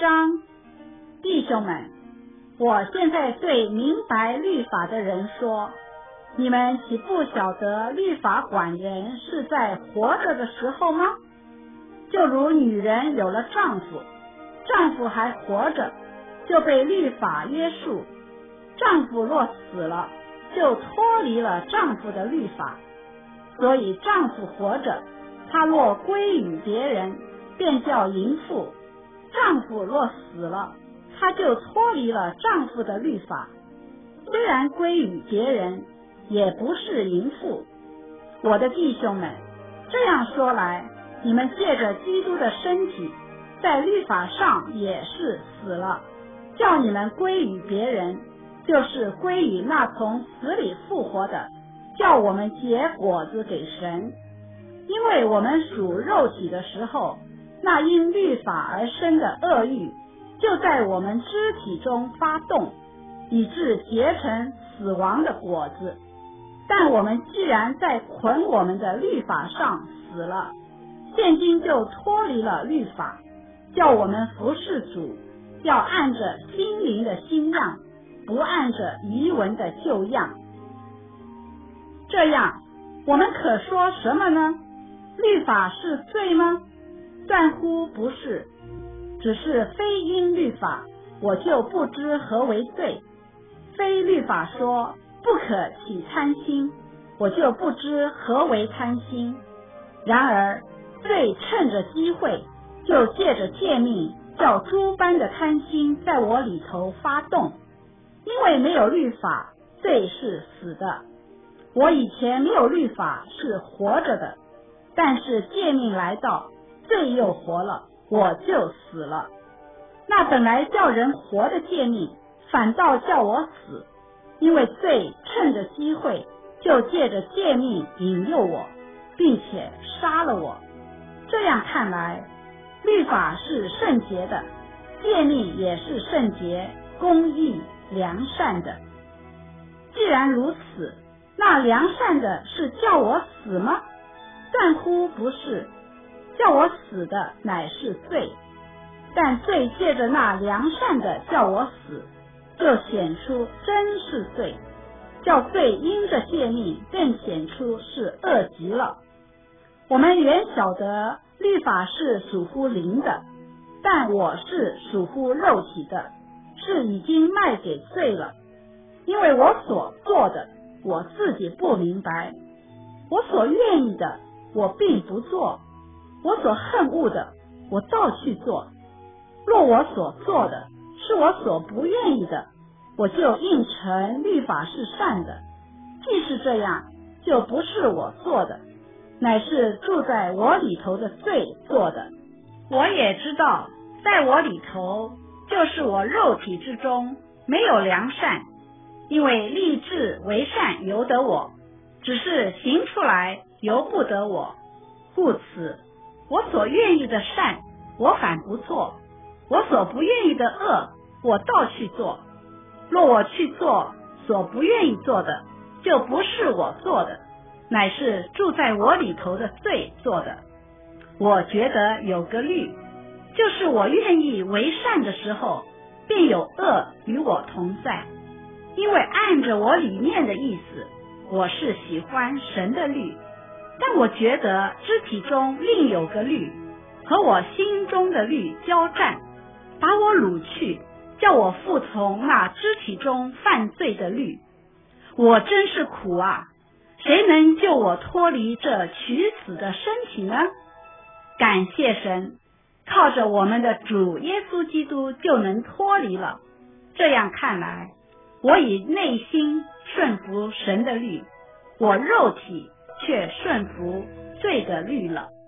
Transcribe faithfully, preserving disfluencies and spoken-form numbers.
章。弟兄们，我现在对明白律法的人说，你们岂不晓得律法管人是在活着的时候吗？就如女人有了丈夫，丈夫还活着，就被律法约束，丈夫若死了，就脱离了丈夫的律法。所以丈夫活着，他若归与别人，便叫淫妇；丈夫若死了，他就脱离了丈夫的律法，虽然归与别人，也不是淫妇。我的弟兄们，这样说来，你们借着基督的身体，在律法上也是死了，叫你们归于别人，就是归于那从死里复活的，叫我们结果子给神。因为我们属肉体的时候，那因律法而生的恶欲，就在我们肢体中发动，以致结成死亡的果子。但我们既然在捆我们的律法上死了，现今就脱离了律法，叫我们服侍主，要按着心灵的新样，不按着遗文的旧样。这样，我们可说什么呢？律法是罪吗？断乎不是，只是非因律法，我就不知何为罪；非律法说不可起贪心，我就不知何为贪心。然而罪趁着机会，就借着诫命，叫诸般的贪心在我里头发动。因为没有律法，罪是死的。我以前没有律法，是活着的，但是诫命来到，罪又活了，我就死了。那本来叫人活的诫命，反倒叫我死，因为罪趁着机会，就借着诫命引诱我，并且杀了我。这样看来，律法是圣洁的，诫命也是圣洁、公义、良善的。既然如此，那良善的是叫我死吗？断乎不是，叫我死的乃是罪。但罪借着那良善的叫我死，就显出真是罪，叫罪因着诫命更显出是恶极了。我们原晓得律法是属乎灵的，但我是属乎肉体的，是已经卖给罪了。因为我所做的，我自己不明白；我所愿意的，我并不做；我所恨恶的，我倒去做。若我所做的是我所不愿意的，我就应承律法是善的。既是这样，就不是我做的，乃是住在我里头的罪做的。我也知道，在我里头，就是我肉体之中没有良善，因为立志为善由得我，只是行出来由不得我。故此，我所愿意的善，我反不做；我所不愿意的恶，我倒去做。若我去做所不愿意做的，就不是我做的，乃是住在我里头的罪做的。我觉得有个律，就是我愿意为善的时候，便有恶与我同在。因为按着我里面的意思，我是喜欢神的律，但我觉得肢体中另有个律，和我心中的律交战，把我掳去，叫我服从那肢体中犯罪的律。我真是苦啊！谁能救我脱离这取死的身体呢？感谢神，靠着我们的主耶稣基督就能脱离了。这样看来，我以内心顺服神的律，我肉体却顺服罪的律了。